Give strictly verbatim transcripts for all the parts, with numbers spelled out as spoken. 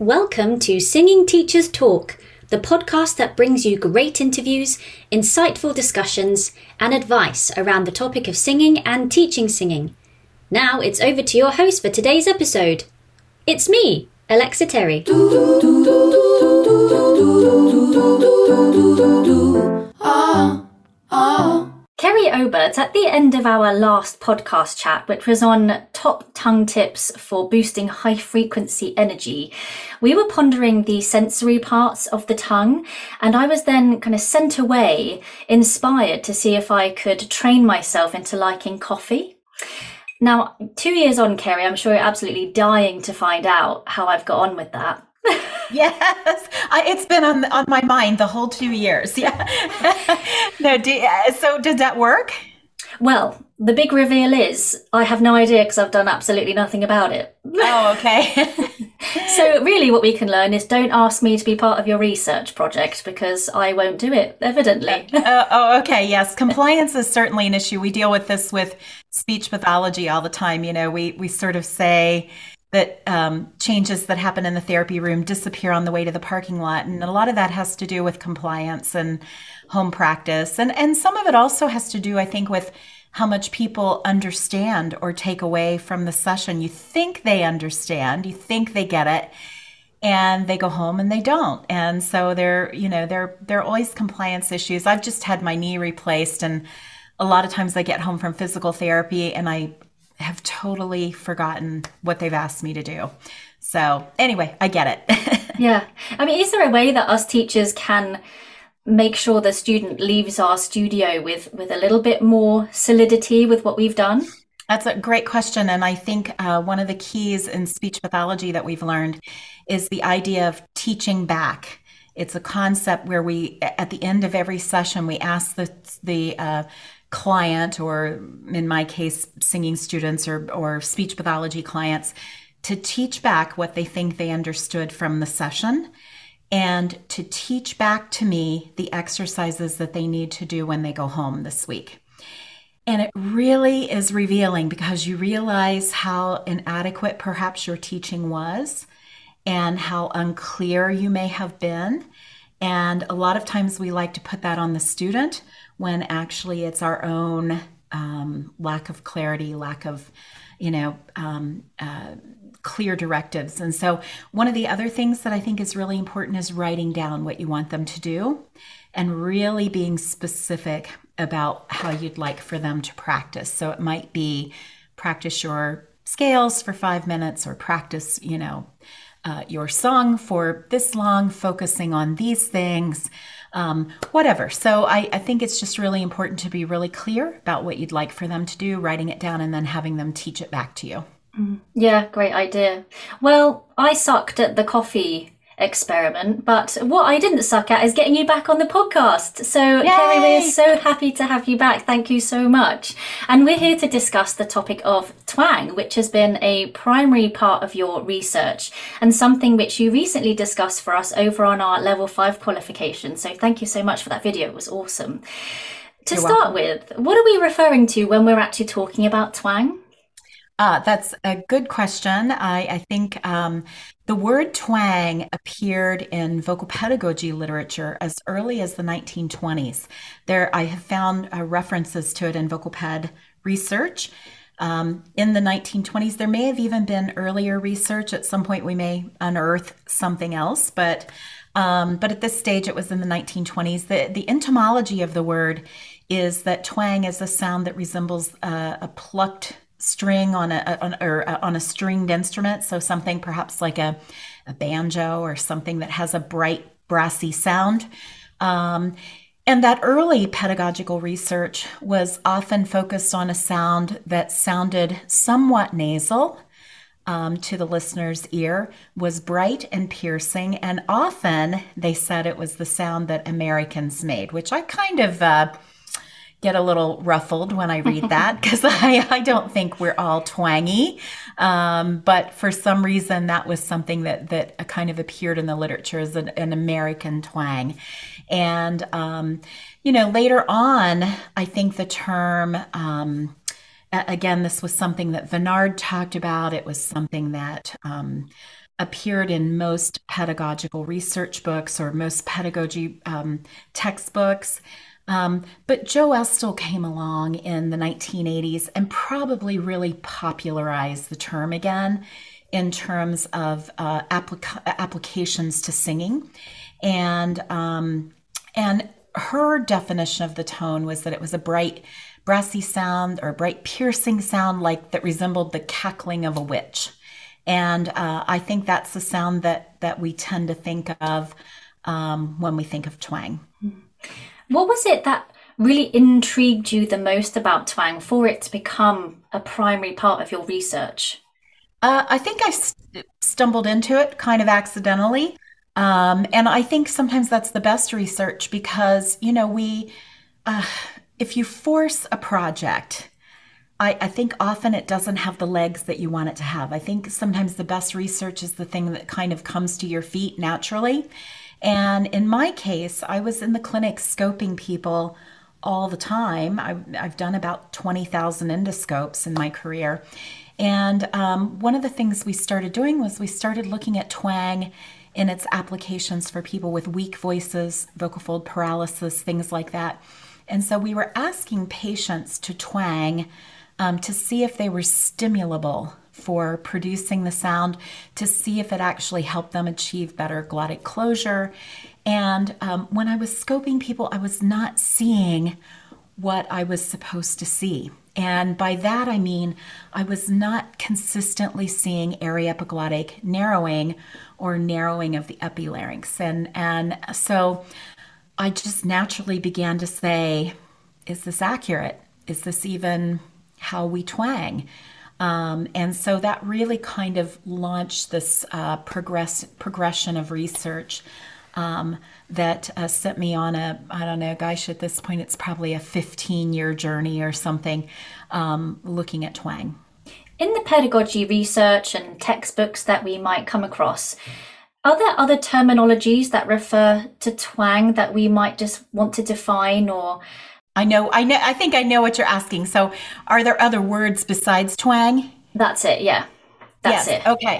Welcome to Singing Teachers Talk, the podcast that brings you great interviews, insightful discussions, and advice around the topic of singing and teaching singing. Now it's over to your host for today's episode. It's me, Alexa Terry. Ah, ah. Kerry Obert, at the end of our last podcast chat, which was on top tongue tips for boosting high frequency energy, we were pondering the sensory parts of the tongue, and I was then kind of sent away, inspired to see if I could train myself into liking coffee. Now, two years on, Kerry, I'm sure you're absolutely dying to find out how I've got on with that. Yes, I, it's been on on my mind the whole two years. Yeah. No, do, so did that work? Well, the big reveal is I have no idea because I've done absolutely nothing about it. Oh, okay. So really what we can learn is don't ask me to be part of your research project because I won't do it, evidently. uh, oh, okay. Yes. Compliance is certainly an issue. We deal with this with speech pathology all the time. You know, we, we sort of say that um, changes that happen in the therapy room disappear on the way to the parking lot. And a lot of that has to do with compliance and home practice. And, and some of it also has to do, I think, with how much people understand or take away from the session. You think they understand, you think they get it, and they go home and they don't. And so there, you know, there, there are always compliance issues. I've just had my knee replaced, and a lot of times I get home from physical therapy and I have totally forgotten what they've asked me to do. So anyway, I get it. Yeah. I mean, is there a way that us teachers can make sure the student leaves our studio with, with a little bit more solidity with what we've done? That's a great question. And I think uh, one of the keys in speech pathology that we've learned is the idea of teaching back. It's a concept where we, at the end of every session, we ask the, the uh, client, or in my case, singing students or, or speech pathology clients, to teach back what they think they understood from the session and to teach back to me the exercises that they need to do when they go home this week. And it really is revealing because you realize how inadequate perhaps your teaching was and how unclear you may have been. And a lot of times we like to put that on the student when actually it's our own um, lack of clarity, lack of, you know, um, uh, clear directives. And so one of the other things that I think is really important is writing down what you want them to do and really being specific about how you'd like for them to practice. So it might be practice your scales for five minutes or practice, you know, uh, your song for this long, focusing on these things. Um, whatever. So I, I think it's just really important to be really clear about what you'd like for them to do, writing it down, and then having them teach it back to you. Yeah, great idea. Well, I sucked at the coffee experiment, but what I didn't suck at is getting you back on the podcast. So Yay! Kerry, we're so happy to have you back. Thank you so much. And we're here to discuss the topic of twang, which has been a primary part of your research and something which you recently discussed for us over on our level five qualification. So thank you so much for that video. It was awesome. To You're start welcome. with, what are we referring to when we're actually talking about twang? Uh, that's a good question. I, I think um, the word twang appeared in vocal pedagogy literature as early as the nineteen twenties. There, I have found uh, references to it in vocal ped research. Um, in the nineteen twenties, there may have even been earlier research. At some point, we may unearth something else, but um, but at this stage, it was in the nineteen twenties. The, the etymology of the word is that twang is a sound that resembles uh, a plucked string on a on, or on a stringed instrument, so something perhaps like a, a banjo or something that has a bright brassy sound. Um, and that early pedagogical research was often focused on a sound that sounded somewhat nasal um, to the listener's ear, was bright and piercing, and often they said it was the sound that Americans made, which I kind of uh, get a little ruffled when I read that because I, I don't think we're all twangy. Um, but for some reason, that was something that that kind of appeared in the literature as an, an American twang. And, um, you know, later on, I think the term, um, again, this was something that Vennard talked about. It was something that um, appeared in most pedagogical research books or most pedagogy um, textbooks. Um, but Joe Estill came along in the nineteen eighties and probably really popularized the term again in terms of uh, applica- applications to singing. And, um, and her definition of the tone was that it was a bright, brassy sound or a bright, piercing sound like that resembled the cackling of a witch. And uh, I think that's the sound that, that we tend to think of um, when we think of twang. What was it that really intrigued you the most about twang for it to become a primary part of your research? Uh, I think I st- stumbled into it kind of accidentally. Um, and I think sometimes that's the best research because, you know, we, uh, if you force a project, I, I think often it doesn't have the legs that you want it to have. I think sometimes the best research is the thing that kind of comes to your feet naturally. And in my case, I was in the clinic scoping people all the time. I, I've done about twenty thousand endoscopes in my career. And um, one of the things we started doing was we started looking at twang in its applications for people with weak voices, vocal fold paralysis, things like that. And so we were asking patients to twang um, to see if they were stimulable for producing the sound, to see if it actually helped them achieve better glottic closure. And um, when I was scoping people, I was not seeing what I was supposed to see. And by that, I mean, I was not consistently seeing aryepiglottic narrowing or narrowing of the epilarynx. And, and so I just naturally began to say, is this accurate? Is this even how we twang? Um, and so that really kind of launched this uh, progress, progression of research um, that uh, sent me on a, I don't know, gosh, at this point, it's probably a fifteen year journey or something, um, looking at twang. In the pedagogy research and textbooks that we might come across, are there other terminologies that refer to twang that we might just want to define? Or I know, I know, I think I know what you're asking. So are there other words besides twang? That's it. Yeah, that's yes. it. Okay.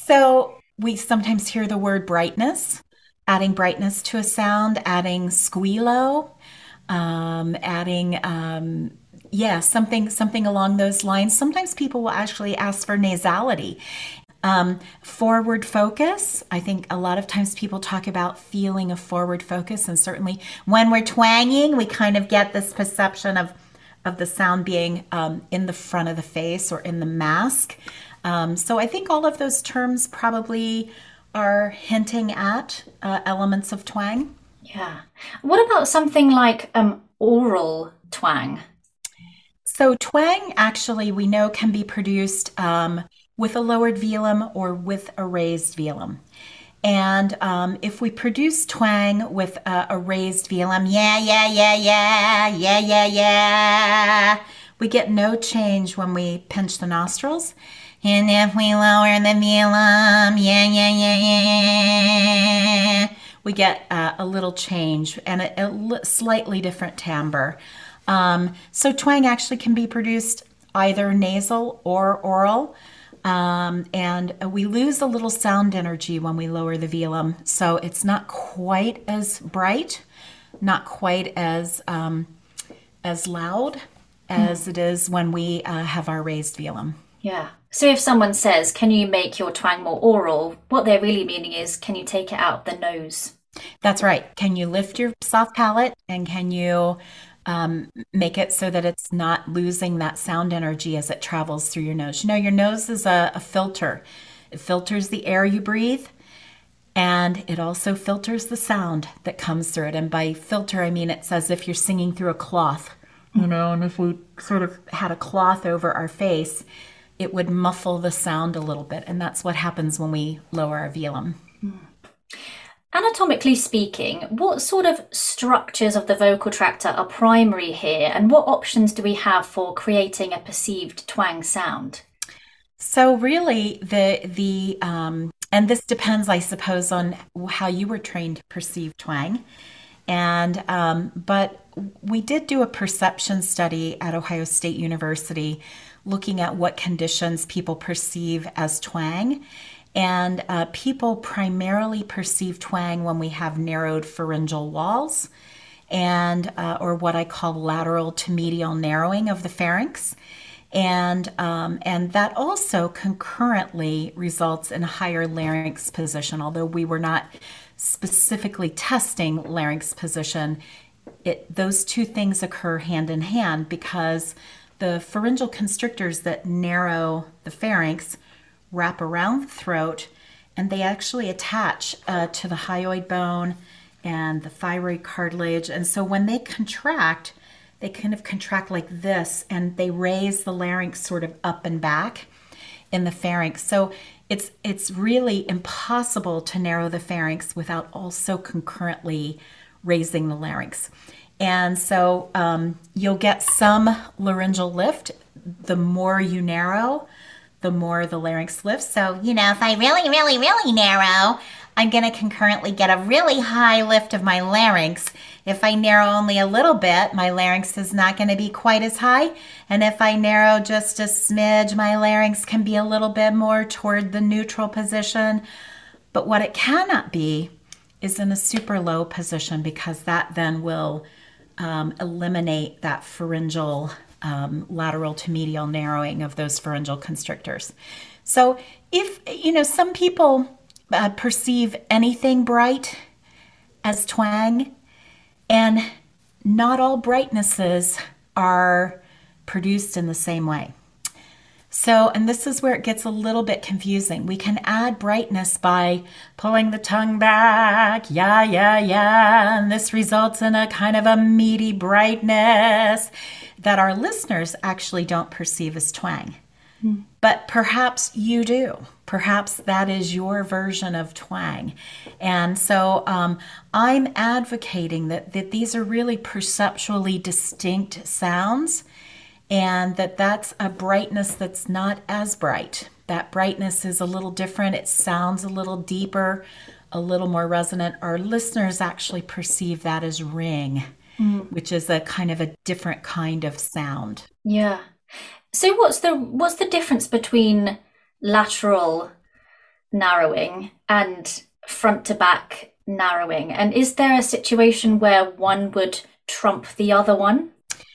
So we sometimes hear the word brightness, adding brightness to a sound, adding squealo, um, adding, um, yeah, something, something along those lines. Sometimes people will actually ask for nasality. Um, forward focus. I think a lot of times people talk about feeling a forward focus, and certainly when we're twanging, we kind of get this perception of of the sound being um, in the front of the face or in the mask. Um, so I think all of those terms probably are hinting at uh, elements of twang. Yeah. What about something like um, oral twang? So twang actually we know can be produced um, with a lowered velum or with a raised velum. And um, if we produce twang with a, a raised velum, yeah, yeah, yeah, yeah, yeah, yeah, yeah, we get no change when we pinch the nostrils. And if we lower the velum, yeah, yeah, yeah, yeah, we get uh, a little change and a, a slightly different timbre. Um, so twang actually can be produced either nasal or oral. Um, and we lose a little sound energy when we lower the velum. So it's not quite as bright, not quite as um, as loud as mm. it is when we uh, have our raised velum. Yeah. So if someone says, can you make your twang more oral? What they're really meaning is, can you take it out the nose? That's right. Can you lift your soft palate and can you Um, make it so that it's not losing that sound energy as it travels through your nose. You know, your nose is a, a filter. It filters the air you breathe, and it also filters the sound that comes through it. And by filter, I mean it's as if you're singing through a cloth, you know, and if we sort of had a cloth over our face, it would muffle the sound a little bit. And that's what happens when we lower our velum. Mm. Anatomically speaking, what sort of structures of the vocal tractor are primary here, and what options do we have for creating a perceived twang sound? So really, the the um, and this depends, I suppose, on how you were trained to perceive twang. And um, but we did do a perception study at Ohio State University, looking at what conditions people perceive as twang. And uh, people primarily perceive twang when we have narrowed pharyngeal walls and uh, or what I call lateral to medial narrowing of the pharynx. And um, and that also concurrently results in a higher larynx position. Although we were not specifically testing larynx position, it, those two things occur hand in hand because the pharyngeal constrictors that narrow the pharynx wrap around the throat, and they actually attach uh, to the hyoid bone and the thyroid cartilage. And so when they contract, they kind of contract like this, and they raise the larynx sort of up and back in the pharynx. So it's it's really impossible to narrow the pharynx without also concurrently raising the larynx. And so um, you'll get some laryngeal lift. The more you narrow, the more the larynx lifts. So, you know, if I really, really, really narrow, I'm going to concurrently get a really high lift of my larynx. If I narrow only a little bit, my larynx is not going to be quite as high. And if I narrow just a smidge, my larynx can be a little bit more toward the neutral position. But what it cannot be is in a super low position, because that then will um, eliminate that pharyngeal um, lateral to medial narrowing of those pharyngeal constrictors. So if, you know, some people uh, perceive anything bright as twang, and not all brightnesses are produced in the same way. So, and this is where it gets a little bit confusing. We can add brightness by pulling the tongue back, yeah, yeah, yeah, and this results in a kind of a meaty brightness that our listeners actually don't perceive as twang. Mm. But perhaps you do. Perhaps that is your version of twang. And so um, I'm advocating that, that these are really perceptually distinct sounds, and that that's a brightness that's not as bright. That brightness is a little different. It sounds a little deeper, a little more resonant. Our listeners actually perceive that as ring, mm. which is a kind of a different kind of sound. Yeah. So what's the what's the difference between lateral narrowing and front to back narrowing? And is there a situation where one would trump the other one?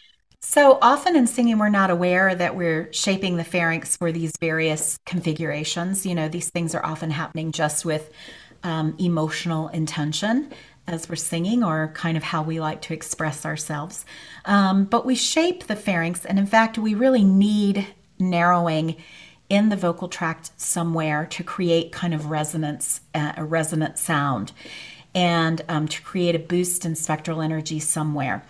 So often in singing, we're not aware that we're shaping the pharynx for these various configurations. You know, these things are often happening just with um, emotional intention as we're singing, or kind of how we like to express ourselves. Um, but we shape the pharynx, and in fact, we really need narrowing in the vocal tract somewhere to create kind of resonance, uh, a resonant sound, and um, to create a boost in spectral energy somewhere.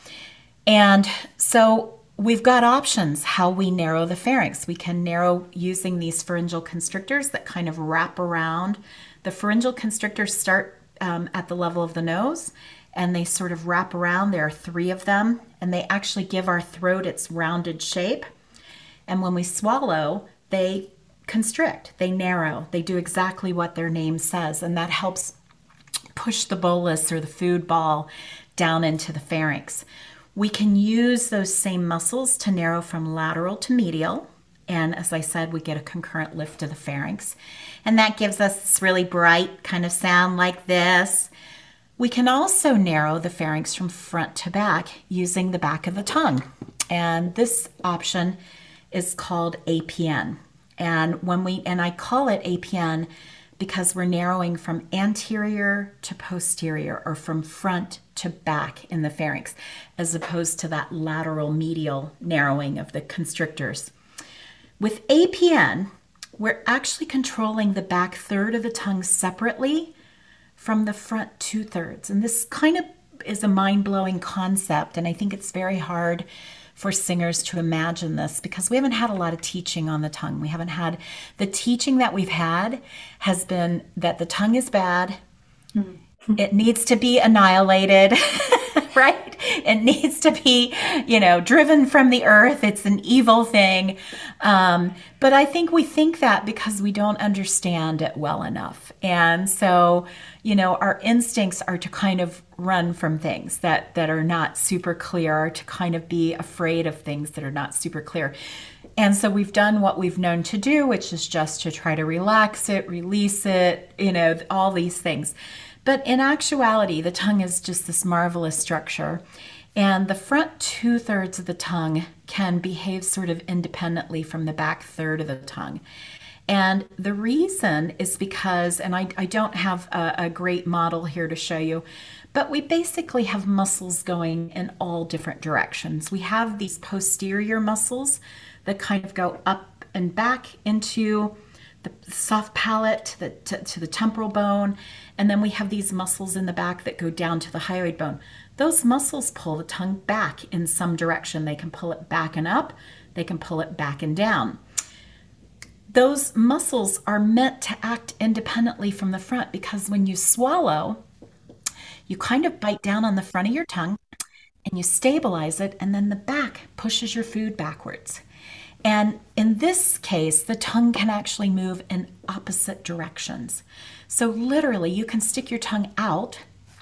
And so we've got options how we narrow the pharynx. We can narrow using these pharyngeal constrictors that kind of wrap around. The pharyngeal constrictors start um, at the level of the nose, and they sort of wrap around. There are three of them, and they actually give our throat its rounded shape. And when we swallow, they constrict, they narrow, they do exactly what their name says, and that helps push the bolus or the food ball down into the pharynx. We can use those same muscles to narrow from lateral to medial. And as I said, we get a concurrent lift to the pharynx. And that gives us this really bright kind of sound like this. We can also narrow the pharynx from front to back using the back of the tongue. And this option is called A P N. And when we, and I call it A P N because we're narrowing from anterior to posterior, or from front to back in the pharynx, as opposed to that lateral medial narrowing of the constrictors. With A P N, we're actually controlling the back third of the tongue separately from the front two thirds. And this kind of is a mind-blowing concept, and I think it's very hard for singers to imagine this because we haven't had a lot of teaching on the tongue. We haven't had, the teaching that we've had has been that the tongue is bad. Mm-hmm. It needs to be annihilated, right? It needs to be, you know, driven from the earth. It's an evil thing. Um, but I think we think that because we don't understand it well enough. And so, you know, our instincts are to kind of run from things that, that are not super clear, or to kind of be afraid of things that are not super clear. And so we've done what we've known to do, which is just to try to relax it, release it, you know, all these things. But in actuality, the tongue is just this marvelous structure. And the front two thirds of the tongue can behave sort of independently from the back third of the tongue. And the reason is because, and I, I don't have a, a great model here to show you, but we basically have muscles going in all different directions. We have these posterior muscles that kind of go up and back into the soft palate to the, to, to the temporal bone. And then we have these muscles in the back that go down to the hyoid bone. Those muscles pull the tongue back in some direction. They can pull it back and up. They can pull it back and down. Those muscles are meant to act independently from the front, because when you swallow, you kind of bite down on the front of your tongue and you stabilize it, and then the back pushes your food backwards. And in this case, the tongue can actually move in opposite directions. So literally, you can stick your tongue out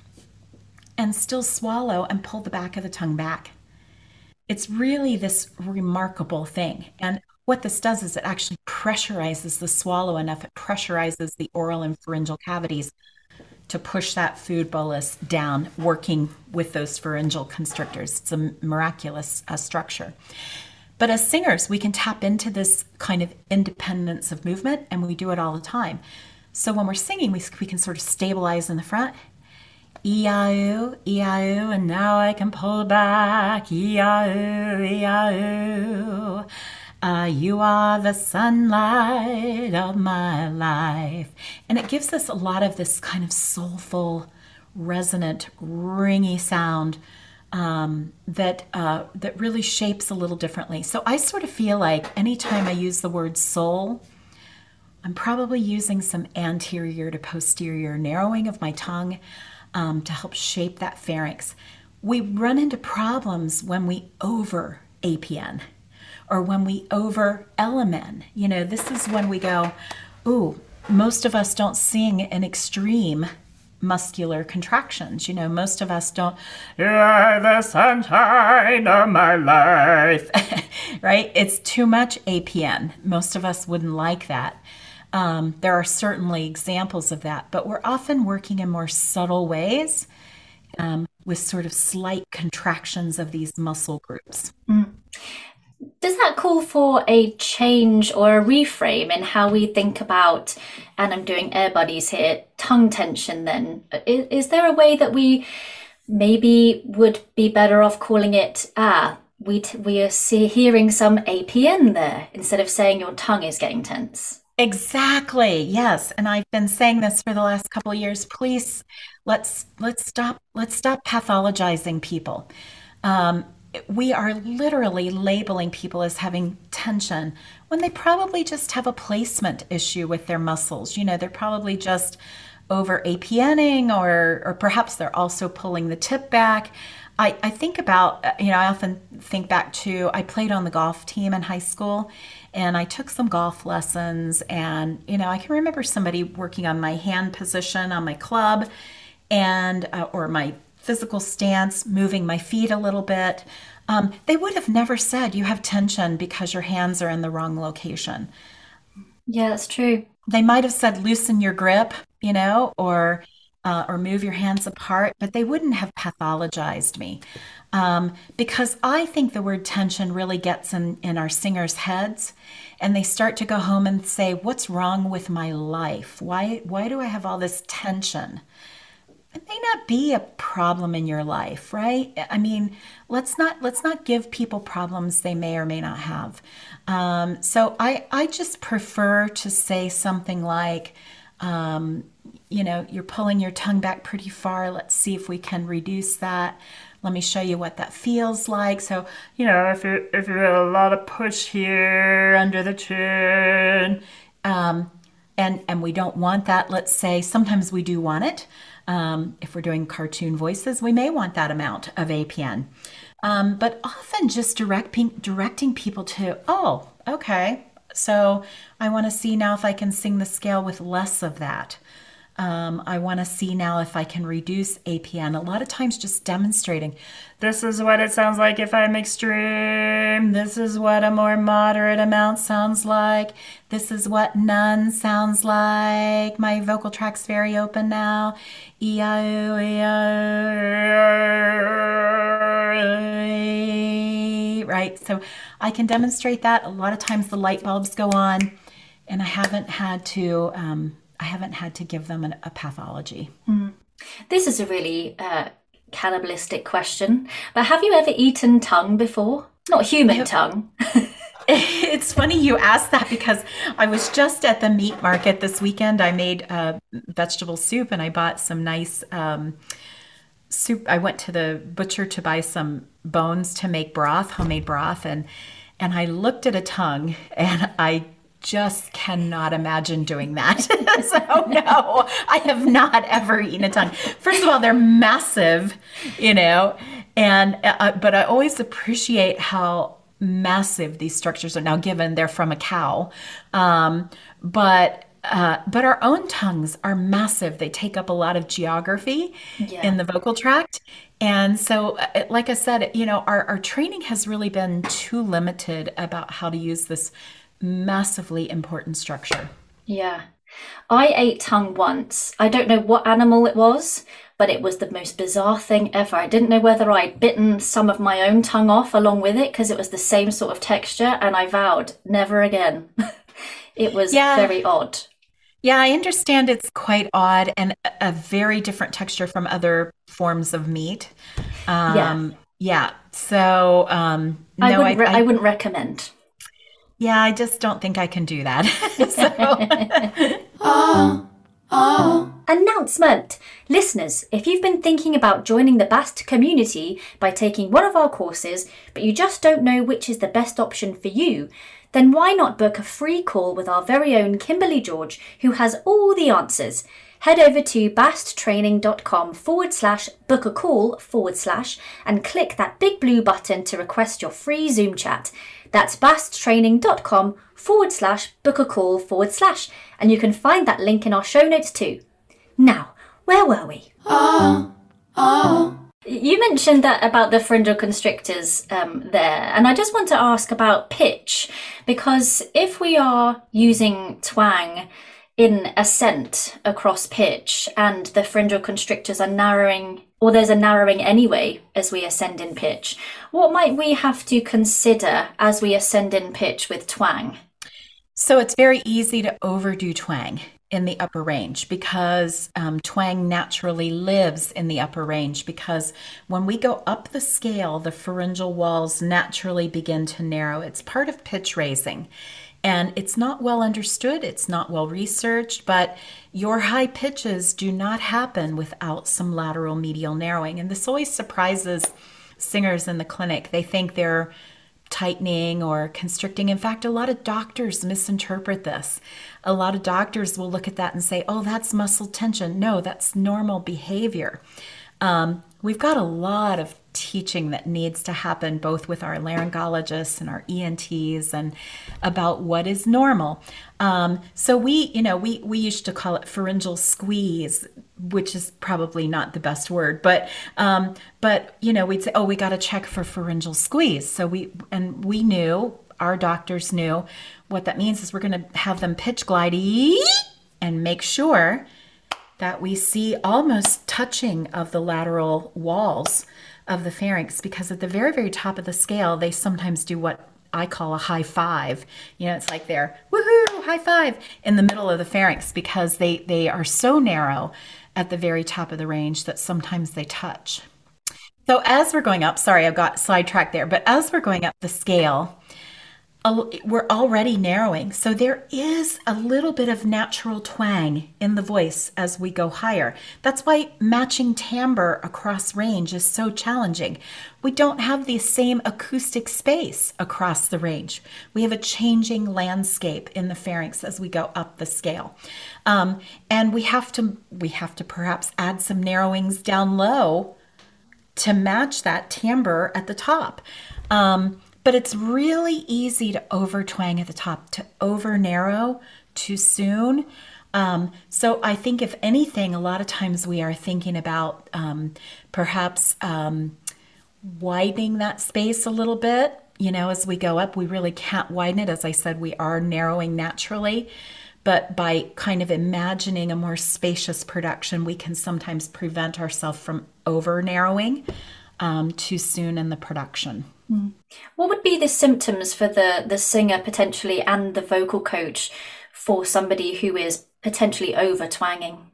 and still swallow and pull the back of the tongue back. It's really this remarkable thing. And what this does is it actually pressurizes the swallow enough. It pressurizes the oral and pharyngeal cavities to push that food bolus down, working with those pharyngeal constrictors. It's a miraculous uh, structure. But as singers, we can tap into this kind of independence of movement, and we do it all the time. So when we're singing, we, we can sort of stabilize in the front. E-I-O, E-I-O, and now I can pull back. E-I-O, E-I-O. Uh, you are the sunlight of my life. And it gives us a lot of this kind of soulful, resonant, ringy sound um, that uh, that really shapes a little differently. So I sort of feel like anytime I use the word soul, I'm probably using some anterior to posterior narrowing of my tongue um, to help shape that pharynx. We run into problems when we over A P N or when we over L M N. You know, this is when we go, ooh, most of us don't sing in extreme muscular contractions. You know, most of us don't, you're the sunshine of my life, right? It's too much A P N. Most of us wouldn't like that. Um, there are certainly examples of that, but we're often working in more subtle ways um, with sort of slight contractions of these muscle groups. Mm. Does that call for a change or a reframe in how we think about, and I'm doing air buddies here, tongue tension then? Is, is there a way that we maybe would be better off calling it, ah, we, t- we are see, hearing some A P N there, instead of saying your tongue is getting tense? Exactly. Yes. And I've been saying this for the last couple of years. Please, let's let's stop let's stop pathologizing people. Um, we are literally labeling people as having tension when they probably just have a placement issue with their muscles. You know, they're probably just over APNing, or or perhaps they're also pulling the tip back. I, I think about, you know, I often think back to, I played on the golf team in high school, and I took some golf lessons, and, you know, I can remember somebody working on my hand position on my club, and uh, or my physical stance, moving my feet a little bit. Um, they would have never said you have tension because your hands are in the wrong location. Yeah, that's true. They might have said loosen your grip, you know, or uh, or move your hands apart, but they wouldn't have pathologized me. Um, because I think the word tension really gets in, in our singers' heads, and they start to go home and say, what's wrong with my life? Why, why do I have all this tension? It may not be a problem in your life, right? I mean, let's not let's not give people problems they may or may not have. Um, so I, I just prefer to say something like, um, you know, you're pulling your tongue back pretty far. Let's see if we can reduce that. Let me show you what that feels like. So, you know, if you if you have a lot of push here under the chin, um, and and we don't want that. Let's say sometimes we do want it. Um, if we're doing cartoon voices, we may want that amount of A P N. Um, but often just directing directing people to, oh, okay, so I want to see now if I can sing the scale with less of that. Um, I want to see now if I can reduce A P N. A lot of times just demonstrating, this is what it sounds like if I'm extreme. This is what a more moderate amount sounds like. This is what none sounds like. My vocal tract's very open now. E I O, E I O, right? So I can demonstrate that. A lot of times the light bulbs go on, and I haven't had to... Um, I haven't had to give them an, a pathology. Mm. This is a really uh, cannibalistic question, but have you ever eaten tongue before? Not human tongue. It's funny you asked that because I was just at the meat market this weekend. I made uh, vegetable soup and I bought some nice um, soup. I went to the butcher to buy some bones to make broth, homemade broth, and and I looked at a tongue and I just cannot imagine doing that. So no, I have not ever eaten a tongue. First of all, they're massive, you know, and uh, but I always appreciate how massive these structures are now, given they're from a cow. Um, but uh, but our own tongues are massive. They take up a lot of geography yeah. in the vocal tract. And so, like I said, you know, our, our training has really been too limited about how to use this massively important structure. Yeah. I ate tongue once. I don't know what animal it was, but it was the most bizarre thing ever. I didn't know whether I'd bitten some of my own tongue off along with it because it was the same sort of texture, and I vowed never again. It was yeah. very odd. Yeah, I understand it's quite odd and a very different texture from other forms of meat. Um, yeah. Yeah. So um, no, I wouldn't, re- I, I, I wouldn't recommend. Yeah, I just don't think I can do that. So. oh, oh. Announcement! Listeners, if you've been thinking about joining the B A S T community by taking one of our courses, but you just don't know which is the best option for you, then why not book a free call with our very own Kimberly George, who has all the answers. Head over to basttraining.com forward slash book a call forward slash and click that big blue button to request your free Zoom chat. That's basttraining.com forward slash book a call forward slash, and you can find that link in our show notes too. Now, where were we? Oh, oh. You mentioned that about the pharyngeal constrictors um, there, and I just want to ask about pitch, because if we are using twang in ascent across pitch and the pharyngeal constrictors are narrowing, or there's a narrowing anyway as we ascend in pitch, what might we have to consider as we ascend in pitch with twang? So it's very easy to overdo twang in the upper range because um, twang naturally lives in the upper range, because when we go up the scale, the pharyngeal walls naturally begin to narrow. It's part of pitch raising. And it's not well understood, it's not well researched, but your high pitches do not happen without some lateral medial narrowing. And this always surprises singers in the clinic. They think they're tightening or constricting. In fact, a lot of doctors misinterpret this. A lot of doctors will look at that and say, oh, that's muscle tension. No, that's normal behavior. Um, we've got a lot of teaching that needs to happen both with our laryngologists and our E N Ts and about what is normal. Um, so we, you know, we, we used to call it pharyngeal squeeze, which is probably not the best word, but, um, but, you know, we'd say, oh, we got to check for pharyngeal squeeze. So we, and we knew, our doctors knew what that means is we're going to have them pitch glide and make sure that we see almost touching of the lateral walls of the pharynx, because at the very, very top of the scale, they sometimes do what I call a high five. You know, it's like they're woohoo, high five in the middle of the pharynx, because they, they are so narrow at the very top of the range that sometimes they touch. So as we're going up, sorry, I've got sidetracked there, but as we're going up the scale, we're already narrowing. So there is a little bit of natural twang in the voice as we go higher. That's why matching timbre across range is so challenging. We don't have the same acoustic space across the range. We have a changing landscape in the pharynx as we go up the scale. Um, and we have to, we have to perhaps add some narrowings down low to match that timbre at the top. Um, But it's really easy to over twang at the top, to over narrow too soon. Um, so I think if anything, a lot of times we are thinking about um, perhaps um, widening that space a little bit. You know, as we go up, we really can't widen it. As I said, we are narrowing naturally. But by kind of imagining a more spacious production, we can sometimes prevent ourselves from over narrowing um, too soon in the production. Mm. What would be the symptoms for the, the singer potentially and the vocal coach for somebody who is potentially over twanging?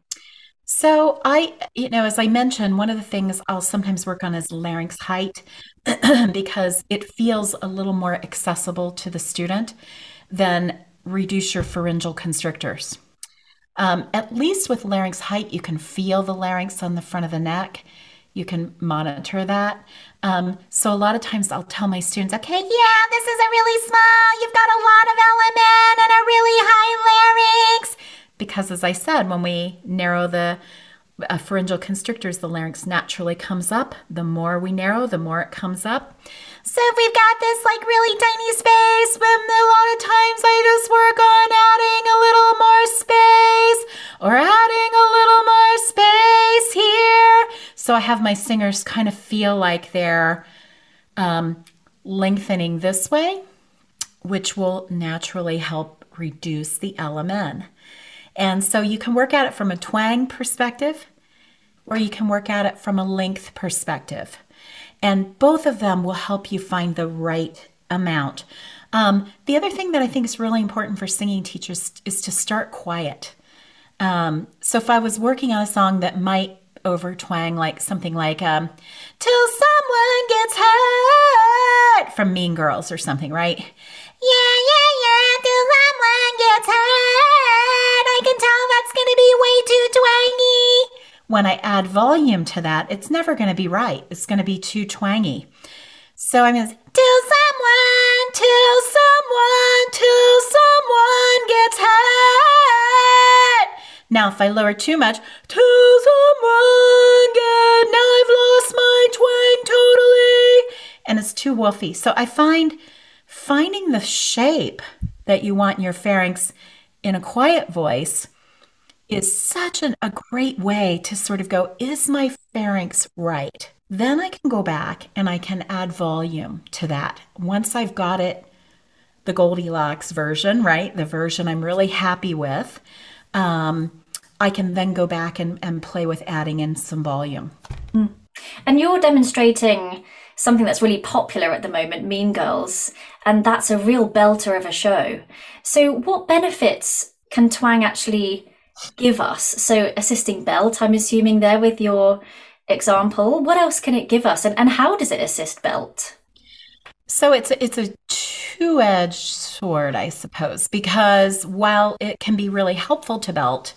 So I, you know, as I mentioned, one of the things I'll sometimes work on is larynx height because it feels a little more accessible to the student than reduce your pharyngeal constrictors. Um, at least with larynx height, you can feel the larynx on the front of the neck. You can monitor that. Um, so a lot of times I'll tell my students, okay, yeah, this is a really small, you've got a lot of element and a really high larynx. Because as I said, when we narrow the uh, pharyngeal constrictors, the larynx naturally comes up. The more we narrow, the more it comes up. So if we've got this like really tiny space, but a lot of times I just work on adding a little more space or adding a little more space here. So I have my singers kind of feel like they're um, lengthening this way, which will naturally help reduce the L M N. And so you can work at it from a twang perspective, or you can work at it from a length perspective. And both of them will help you find the right amount. Um, the other thing that I think is really important for singing teachers is to start quiet. Um, so if I was working on a song that might over twang, like something like um, "Till Someone Gets Hurt" from Mean Girls or something, right? Yeah, yeah, yeah, till someone gets hurt. I can tell that's going to be way too twangy. When I add volume to that, it's never going to be right. It's going to be too twangy. So I'm going to say, till someone, till someone, till someone gets hurt. Now, if I lower too much, till someone get, now I've lost my twang totally. And it's too woofy. So I find finding the shape that you want in your pharynx in a quiet voice is such an, a great way to sort of go, is my pharynx right? Then I can go back and I can add volume to that. Once I've got it, the Goldilocks version, right? The version I'm really happy with, um, I can then go back and, and play with adding in some volume. Mm. And you're demonstrating something that's really popular at the moment, Mean Girls, and that's a real belter of a show. So what benefits can twang actually give us? So assisting belt, I'm assuming there with your example. What else can it give us, and, and how does it assist belt? So it's a, it's a two-edged sword, I suppose, because while it can be really helpful to belt,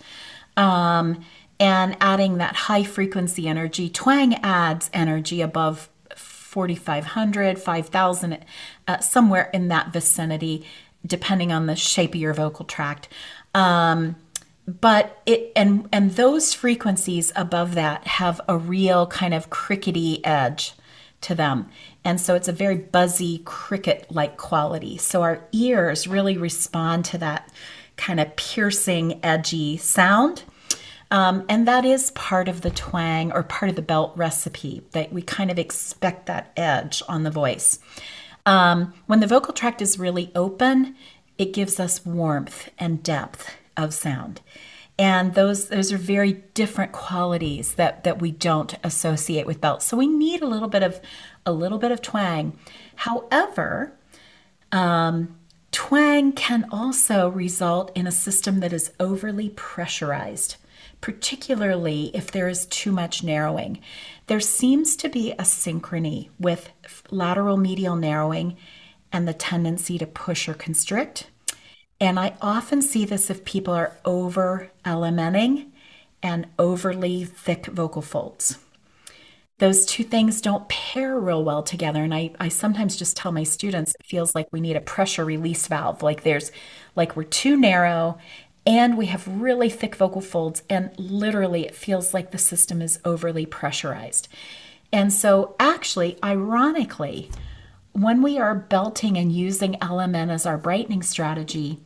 um, and adding that high frequency energy, twang adds energy above forty-five hundred, five thousand, uh, somewhere in that vicinity, depending on the shape of your vocal tract. Um, but it and and those frequencies above that have a real kind of crickety edge to them. And so it's a very buzzy, cricket-like quality. So our ears really respond to that kind of piercing, edgy sound. Um, and that is part of the twang or part of the belt recipe, that we kind of expect that edge on the voice. Um, when the vocal tract is really open, it gives us warmth and depth of sound. And those those are very different qualities that, that we don't associate with belt. So we need a little bit of a little bit of twang. However, um, twang can also result in a system that is overly pressurized, particularly if there is too much narrowing. There seems to be a synchrony with lateral medial narrowing and the tendency to push or constrict. And I often see this if people are over elementing and overly thick vocal folds. Those two things don't pair real well together. And I, I sometimes just tell my students, it feels like we need a pressure release valve. Like there's, like we're too narrow and we have really thick vocal folds, and literally it feels like the system is overly pressurized. And so actually, ironically, when we are belting and using L M N as our brightening strategy,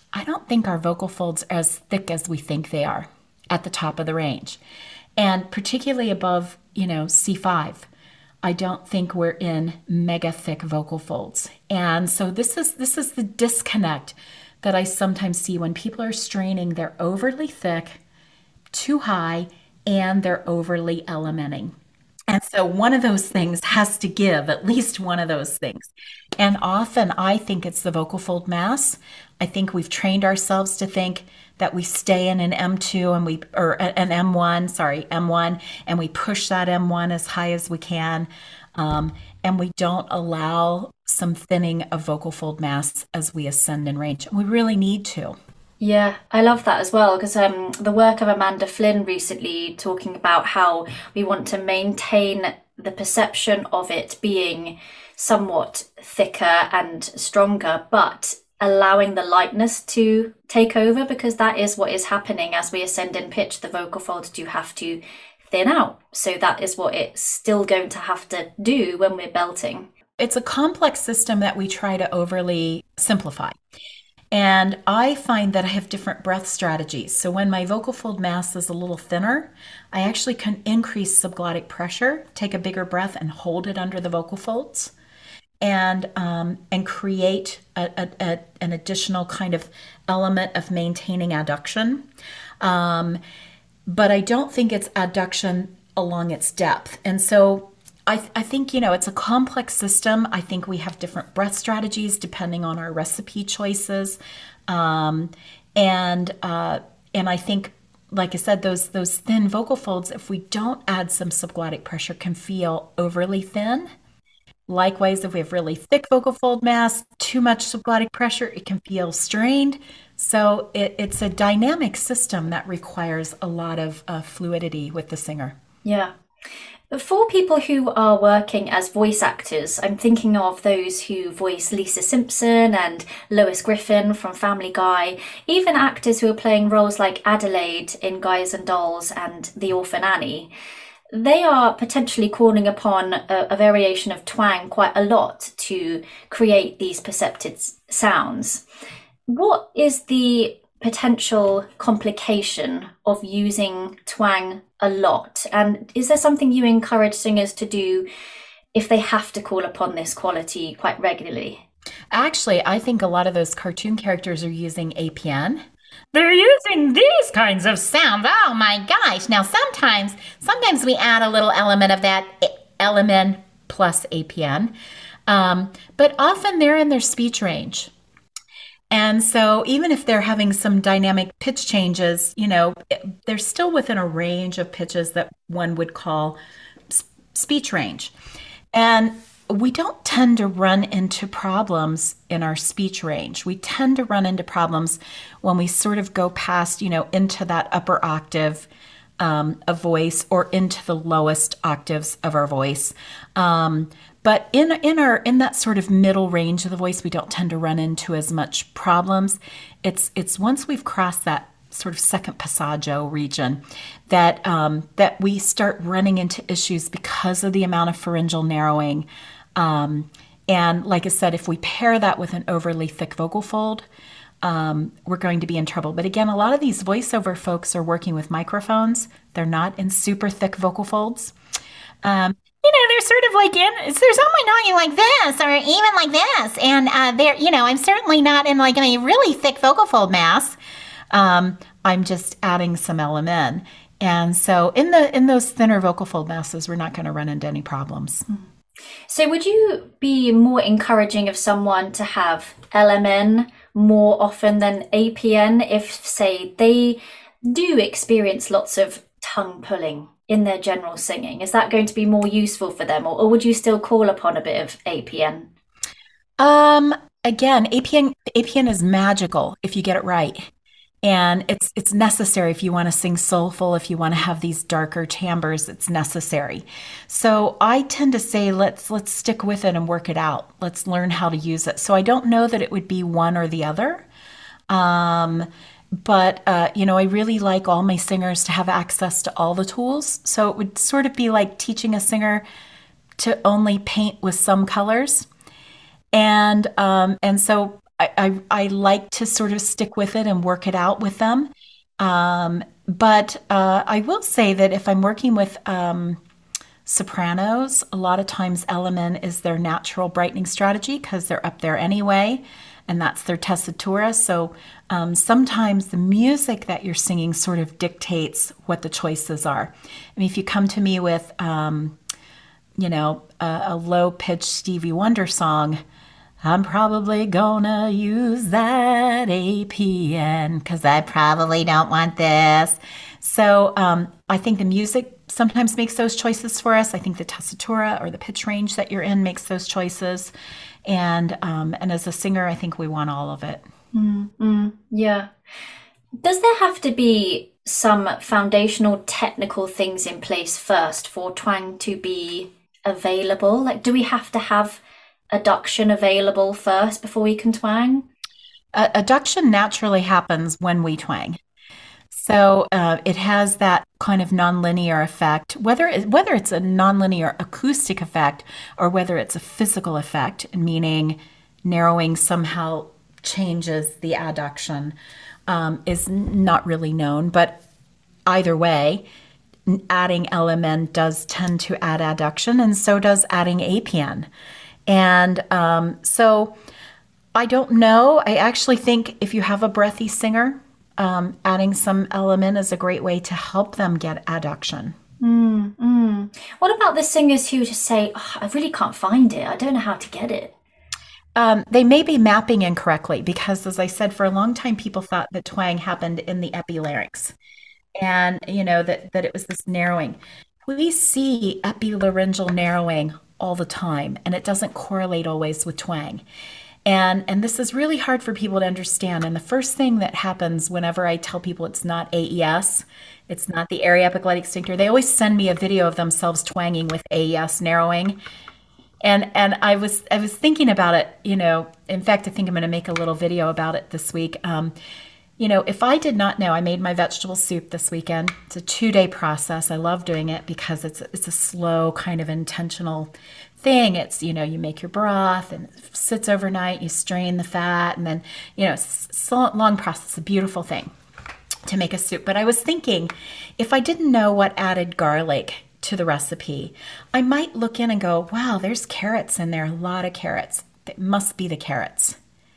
I don't think our vocal folds are as thick as we think they are at the top of the range. And particularly above, you know, C five, I don't think we're in mega thick vocal folds. And so this is this is the disconnect that I sometimes see when people are straining. They're overly thick, too high, and they're overly elementing. And so one of those things has to give, at least one of those things. And often I think it's the vocal fold mass. I think we've trained ourselves to think that we stay in an M two and we, or an M one, sorry, M one, and we push that M one as high as we can. Um, and we don't allow some thinning of vocal fold mass as we ascend in range. We really need to. Yeah, I love that as well, because um, the work of Amanda Flynn recently talking about how we want to maintain the perception of it being somewhat thicker and stronger, but allowing the lightness to take over, because that is what is happening as we ascend in pitch. The vocal folds do have to thin out. So that is what it's still going to have to do when we're belting. It's a complex system that we try to overly simplify. And I find that I have different breath strategies. So when my vocal fold mass is a little thinner, I actually can increase subglottic pressure, take a bigger breath and hold it under the vocal folds, and um, and create a, a, a, an additional kind of element of maintaining adduction. Um, but I don't think it's adduction along its depth. And so I, th- I think, you know, it's a complex system. I think we have different breath strategies depending on our recipe choices. Um, and uh, and I think, like I said, those those thin vocal folds, if we don't add some subglottic pressure, can feel overly thin. Likewise, if we have really thick vocal fold mass, too much subglottic pressure, it can feel strained. So it, it's a dynamic system that requires a lot of uh, fluidity with the singer. Yeah. For people who are working as voice actors, I'm thinking of those who voice Lisa Simpson and Lois Griffin from Family Guy, even actors who are playing roles like Adelaide in Guys and Dolls and The Orphan Annie. They are potentially calling upon a, a variation of twang quite a lot to create these percepted sounds. What is the potential complication of using twang a lot? And is there something you encourage singers to do if they have to call upon this quality quite regularly? Actually, I think a lot of those cartoon characters are using A P N. They're using these kinds of sounds. Oh my gosh. Now sometimes, sometimes we add a little element of that L M N plus A P N. Um, but often they're in their speech range. And so even if they're having some dynamic pitch changes, you know, they're still within a range of pitches that one would call speech range. And we don't tend to run into problems in our speech range. We tend to run into problems when we sort of go past, you know, into that upper octave um, of voice or into the lowest octaves of our voice. Um, but in in our in that sort of middle range of the voice, we don't tend to run into as much problems. It's it's once we've crossed that sort of second passaggio region that um, that we start running into issues because of the amount of pharyngeal narrowing. Um, and like I said, if we pair that with an overly thick vocal fold, um, we're going to be in trouble. But again, a lot of these voiceover folks are working with microphones. They're not in super thick vocal folds. Um, you know, they're sort of like in, there's only not like this or even like this. And uh, they're, you know, I'm certainly not in like a really thick vocal fold mass. Um, I'm just adding some L M N. And so in the in those thinner vocal fold masses, we're not going to run into any problems. So would you be more encouraging of someone to have L M N more often than A P N if, say, they do experience lots of tongue pulling in their general singing? Is that going to be more useful for them, or, or would you still call upon a bit of A P N? Um, again, A P N A P N is magical if you get it right. And it's it's necessary if you want to sing soulful, if you want to have these darker timbres, it's necessary. So I tend to say, let's let's stick with it and work it out. Let's learn how to use it. So I don't know that it would be one or the other. Um, but, uh, you know, I really like all my singers to have access to all the tools. So it would sort of be like teaching a singer to only paint with some colors. And um, and so I, I, I like to sort of stick with it and work it out with them. Um, but uh, I will say that if I'm working with um, sopranos, a lot of times Element is their natural brightening strategy because they're up there anyway, and that's their tessitura. So um, sometimes the music that you're singing sort of dictates what the choices are. I mean, if you come to me with, um, you know, a, a low-pitched Stevie Wonder song, I'm probably gonna use that A P N because I probably don't want this. So um, I think the music sometimes makes those choices for us. I think the tessitura or the pitch range that you're in makes those choices. And um, and as a singer, I think we want all of it. Mm-hmm. Yeah. Does there have to be some foundational technical things in place first for twang to be available? Like, do we have to have adduction available first before we can twang? Uh, adduction naturally happens when we twang. So uh, it has that kind of nonlinear effect, whether it, whether it's a nonlinear acoustic effect or whether it's a physical effect, meaning narrowing somehow changes the adduction, um, is not really known. But either way, adding L M N does tend to add adduction, and so does adding A P N. And um, so I don't know. I actually think if you have a breathy singer, um, adding some L M N is a great way to help them get adduction. Mm, mm. What about the singers who just say, oh, I really can't find it. I don't know how to get it. Um, they may be mapping incorrectly because, as I said, for a long time, people thought that twang happened in the epilarynx and, you know, that, that it was this narrowing. We see epilaryngeal narrowing all the time, and it doesn't correlate always with twang. And and this is really hard for people to understand. And the first thing that happens whenever I tell people it's not A E S, it's not the area epiglottic sphincter, they always send me a video of themselves twanging with A E S narrowing. And and I was I was thinking about it, you know, in fact, I think I'm going to make a little video about it this week. Um, you know, if I did not know, I made my vegetable soup this weekend. It's a two-day process. I love doing it because it's it's a slow kind of intentional thing. It's, you know, you make your broth and it sits overnight, you strain the fat, and then, you know, it's a long process, a beautiful thing to make a soup. But I was thinking, if I didn't know what added garlic to the recipe, I might look in and go, wow, there's carrots in there, a lot of carrots. It must be the carrots.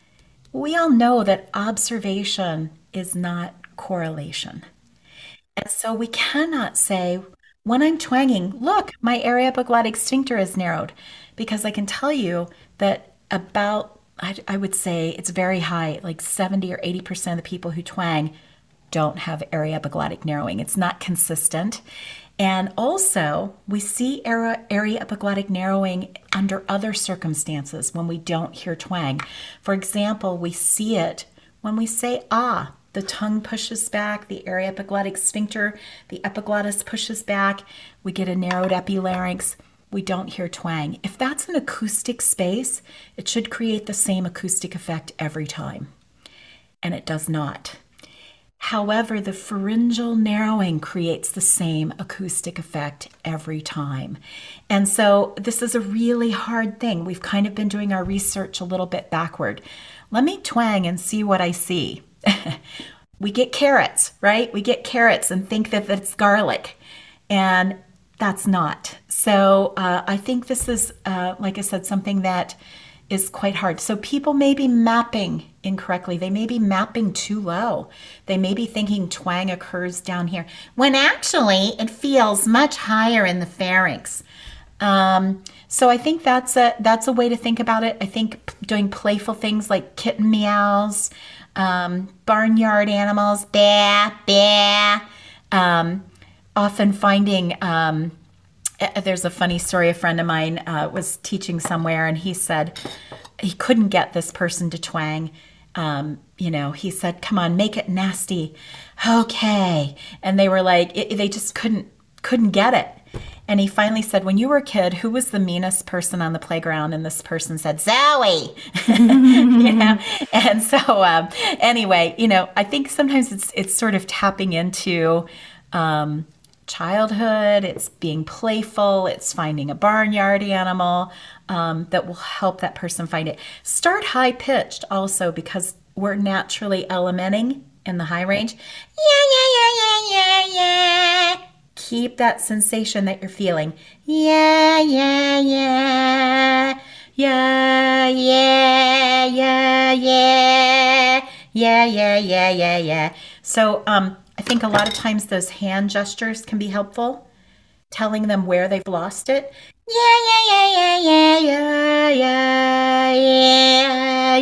We all know that observation is not correlation. And so we cannot say, when I'm twanging, look, my area epiglottic sphincter is narrowed, because I can tell you that about, I, I would say it's very high, like seventy or eighty percent of the people who twang don't have area epiglottic narrowing. It's not consistent. And also, we see area, area epiglottic narrowing under other circumstances when we don't hear twang. For example, we see it when we say ah. The tongue pushes back, the area epiglottic sphincter, the epiglottis pushes back, we get a narrowed epilarynx, we don't hear twang. If that's an acoustic space, it should create the same acoustic effect every time, and it does not. However, the pharyngeal narrowing creates the same acoustic effect every time. And so this is a really hard thing. We've kind of been doing our research a little bit backward. Let me twang and see what I see. We get carrots, right? We get carrots and think that it's garlic, and that's not. So uh, I think this is, uh, like I said, something that is quite hard. So people may be mapping incorrectly. They may be mapping too low. They may be thinking twang occurs down here, when actually it feels much higher in the pharynx. Um, so I think that's a, that's a way to think about it. I think doing playful things like kitten meows, um, barnyard animals, bah, bah, um, often finding, um, there's a funny story. A friend of mine uh, was teaching somewhere, and he said he couldn't get this person to twang. Um, you know, he said, come on, make it nasty. Okay. And they were like, it, they just couldn't, couldn't get it. And he finally said, when you were a kid, who was the meanest person on the playground? And this person said, Zoe. You know? And so um, anyway, you know, I think sometimes it's it's sort of tapping into, um, childhood, it's being playful, it's finding a barnyard animal um, that will help that person find it. Start high pitched also, because we're naturally elementing in the high range. Yeah, yeah, yeah, yeah, yeah, yeah. Keep that sensation that you're feeling. Yeah, yeah, yeah. Yeah, yeah, yeah, yeah. Yeah, yeah, yeah, yeah, yeah. So um, I think a lot of times those hand gestures can be helpful, telling them where they've lost it. Yeah, yeah, yeah, yeah, yeah, yeah, yeah, yeah,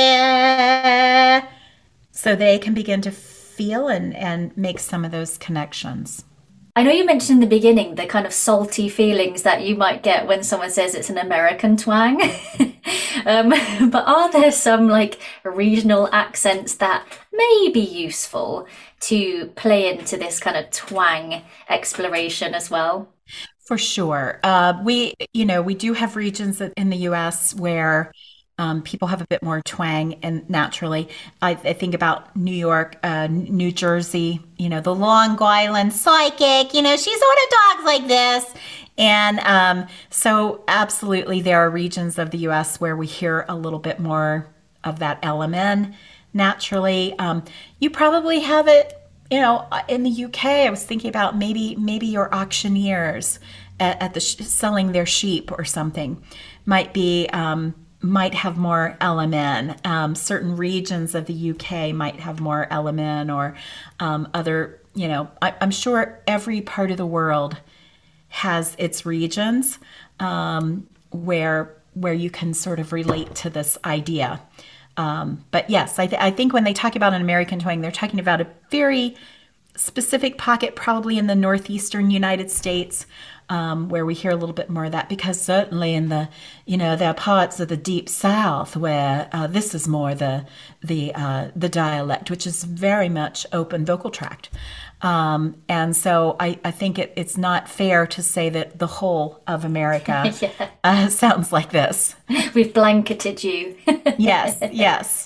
yeah. So they can begin to feel and, and make some of those connections. I know you mentioned in the beginning the kind of salty feelings that you might get when someone says it's an American twang. um, but are there some like regional accents that may be useful to play into this kind of twang exploration as well? For sure. Uh, we, you know, we do have regions in the U S where Um, people have a bit more twang, and naturally, I, I think about New York, uh, New Jersey, you know, the Long Island psychic, you know, she's sort of talks like this. And um, so absolutely, there are regions of the U S where we hear a little bit more of that element naturally. Um, you probably have it, you know, in the U K. I was thinking about maybe maybe your auctioneers at, at the sh- selling their sheep or something might be um, might have more L M N. Um, certain regions of the U K might have more L M N, or um, other, you know, I, I'm sure every part of the world has its regions um, where where you can sort of relate to this idea. Um, but yes, I, th- I think when they talk about an American twang, they're talking about a very specific pocket, probably in the northeastern United States, um, where we hear a little bit more of that, because certainly in the, you know, there are parts of the deep South where uh, this is more the the uh, the dialect, which is very much open vocal tract. Um, and so I, I think it, it's not fair to say that the whole of America yeah. uh, sounds like this. We've blanketed you. Yes, yes.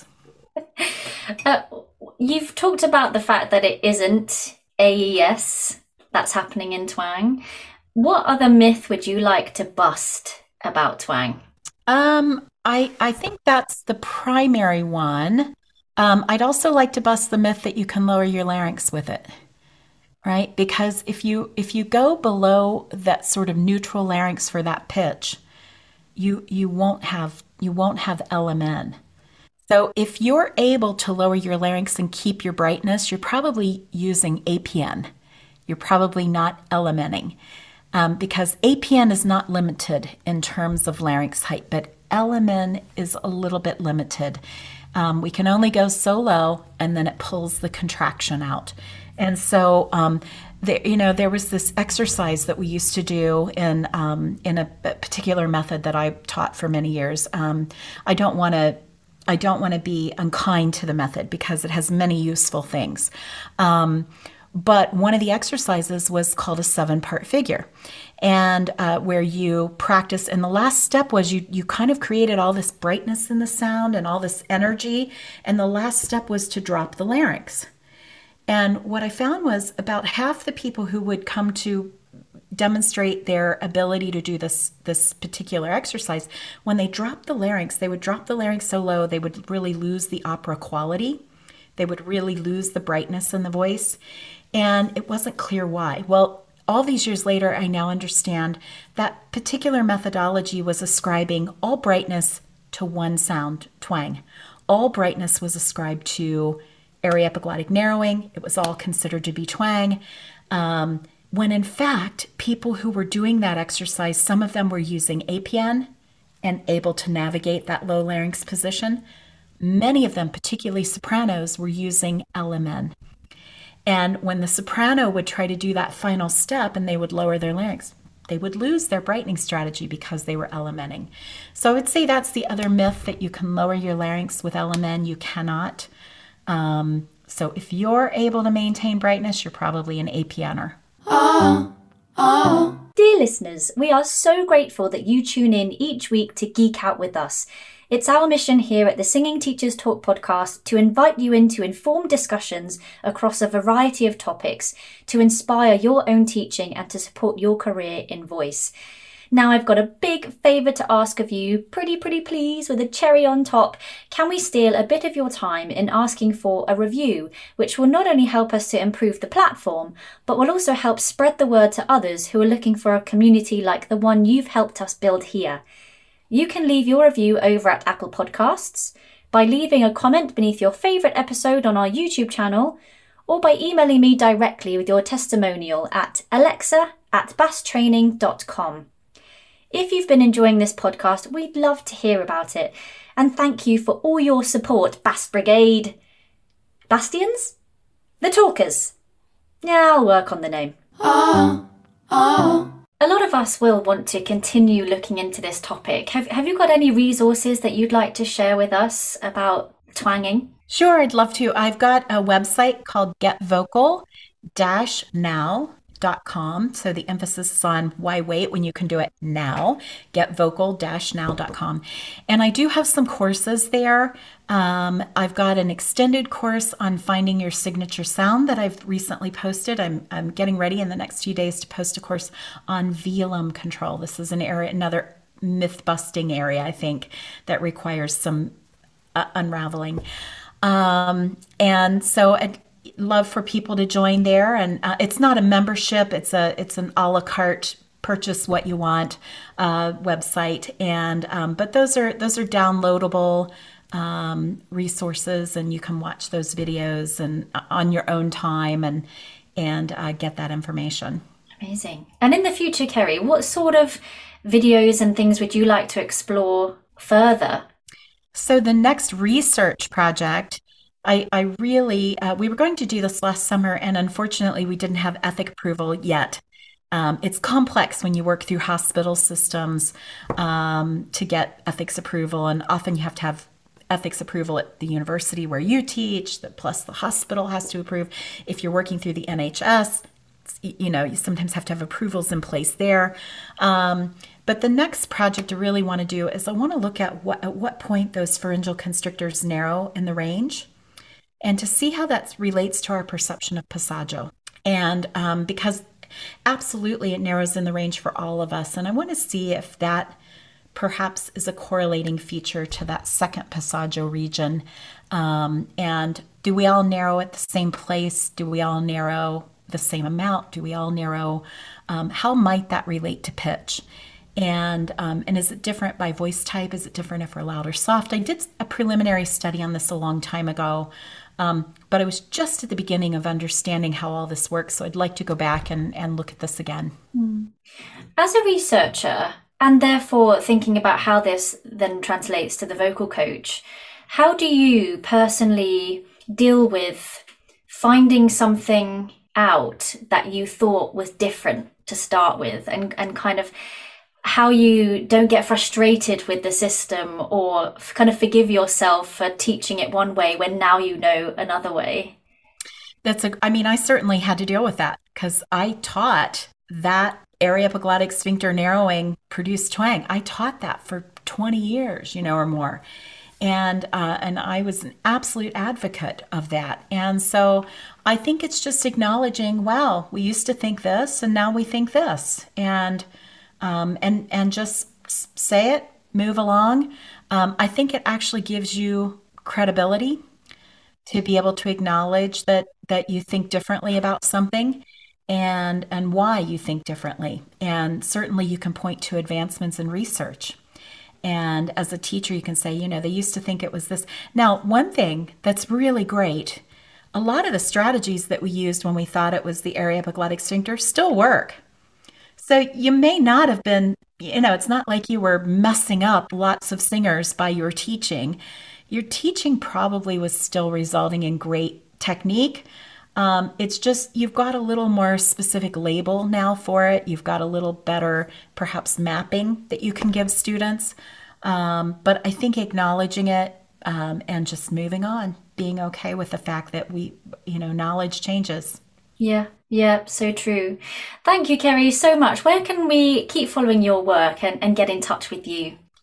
Uh, you've talked about the fact that it isn't A E S that's happening in twang. What other myth would you like to bust about twang? Um, I I think that's the primary one. Um, I'd also like to bust the myth that you can lower your larynx with it, right? Because if you if you go below that sort of neutral larynx for that pitch, you you won't have you won't have L M N. So if you're able to lower your larynx and keep your brightness, you're probably using A P N. You're probably not elementing, um, because A P N is not limited in terms of larynx height, but L M N is a little bit limited. Um, we can only go so low, and then it pulls the contraction out. And so, um, there, you know, there was this exercise that we used to do in um, in a particular method that I taught for many years. Um, I don't want to. I don't want to be unkind to the method because it has many useful things. Um, but one of the exercises was called a seven-part figure, and uh, where you practice. And the last step was you you kind of created all this brightness in the sound and all this energy. And the last step was to drop the larynx. And what I found was about half the people who would come to demonstrate their ability to do this this particular exercise, when they dropped the larynx, they would drop the larynx so low they would really lose the opera quality. They would really lose the brightness in the voice, and it wasn't clear why. Well, all these years later, I now understand that particular methodology was ascribing all brightness to one sound, twang. All brightness was ascribed to aryepiglottic narrowing. It was all considered to be twang. Um, when in fact, people who were doing that exercise, some of them were using A P N and able to navigate that low larynx position. Many of them, particularly sopranos, were using L M N. And when the soprano would try to do that final step and they would lower their larynx, they would lose their brightening strategy because they were elementing. So I would say that's the other myth, that you can lower your larynx with L M N. You cannot. Um, so if you're able to maintain brightness, you're probably an A P N-er. Oh, oh. Dear listeners, we are so grateful that you tune in each week to geek out with us. It's our mission here at the Singing Teachers Talk podcast to invite you into informed discussions across a variety of topics to inspire your own teaching and to support your career in voice. Now I've got a big favour to ask of you, pretty pretty please, with a cherry on top. Can we steal a bit of your time in asking for a review, which will not only help us to improve the platform, but will also help spread the word to others who are looking for a community like the one you've helped us build here. You can leave your review over at Apple Podcasts, by leaving a comment beneath your favourite episode on our YouTube channel, or by emailing me directly with your testimonial at alexa at basstraining dot com. If you've been enjoying this podcast, we'd love to hear about it. And thank you for all your support, Bass Brigade. Bastions? The Talkers. Yeah, I'll work on the name. Oh, oh. A lot of us will want to continue looking into this topic. Have, have you got any resources that you'd like to share with us about twanging? Sure, I'd love to. I've got a website called get vocal dash now dot com. So the emphasis is on why wait when you can do it now. get vocal dash now dot com. And I do have some courses there. Um, I've got an extended course on finding your signature sound that I've recently posted. I'm, I'm getting ready in the next few days to post a course on velum control. This is an area, another myth busting area, I think, that requires some uh, unraveling. Um, and so I'd love for people to join there. And uh, it's not a membership. It's a, it's an a la carte, purchase what you want uh, website. And, um, but those are, those are downloadable um, resources, and you can watch those videos and uh, on your own time and, and uh, get that information. Amazing. And in the future, Kerry, what sort of videos and things would you like to explore further? So the next research project, I, I really, uh, we were going to do this last summer, and unfortunately we didn't have ethic approval yet. Um, it's complex when you work through hospital systems um, to get ethics approval, and often you have to have ethics approval at the university where you teach, plus the hospital has to approve. If you're working through the N H S, you know, you sometimes have to have approvals in place there. Um, but the next project I really want to do is I want to look at what, at what point those pharyngeal constrictors narrow in the range, and to see how that relates to our perception of passaggio. And um, because absolutely it narrows in the range for all of us. And I want to see if that perhaps is a correlating feature to that second passaggio region. Um, and do we all narrow at the same place? Do we all narrow the same amount? Do we all narrow? Um, how might that relate to pitch? And um, and is it different by voice type? Is it different if we're loud or soft? I did a preliminary study on this a long time ago, um, but I was just at the beginning of understanding how all this works. So I'd like to go back and, and look at this again. As a researcher, and therefore thinking about how this then translates to the vocal coach, how do you personally deal with finding something out that you thought was different to start with, and, and kind of how you don't get frustrated with the system or kind of forgive yourself for teaching it one way when now you know another way? That's a, I mean, I certainly had to deal with that because I taught that area epiglottic sphincter narrowing produced twang. I taught that for twenty years, you know, or more. And uh, and I was an absolute advocate of that. And so I think it's just acknowledging, wow, we used to think this and now we think this. And um, and and just say it, move along. Um, I think it actually gives you credibility to be able to acknowledge that that you think differently about something and and why you think differently. And certainly you can point to advancements in research. And as a teacher, you can say, you know, they used to think it was this. Now, one thing that's really great, a lot of the strategies that we used when we thought it was the area epiglottic sphincter still work. So you may not have been, you know, it's not like you were messing up lots of singers by your teaching. Your teaching probably was still resulting in great technique. Um, it's just you've got a little more specific label now for it. You've got a little better, perhaps, mapping that you can give students. Um, but I think acknowledging it um, and just moving on, being okay with the fact that we, you know, knowledge changes. Yeah, yeah, so true. Thank you, Kerry, so much. Where can we keep following your work and, and get in touch with you?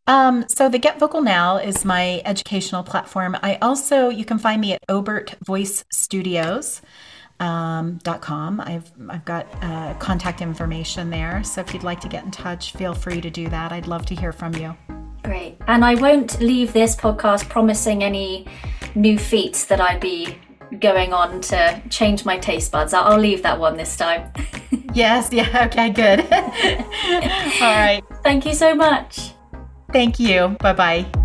Um, so the Get Vocal Now is my educational platform. I also, you can find me at Obert Voice Studios. Um, .com. I've I've got uh, contact information there. So if you'd like to get in touch, feel free to do that. I'd love to hear from you. Great. And I won't leave this podcast promising any new feats that I'd be going on to change my taste buds. I'll leave that one this time. Yes. Yeah. Okay. Good. All right. Thank you so much. Thank you. Bye-bye.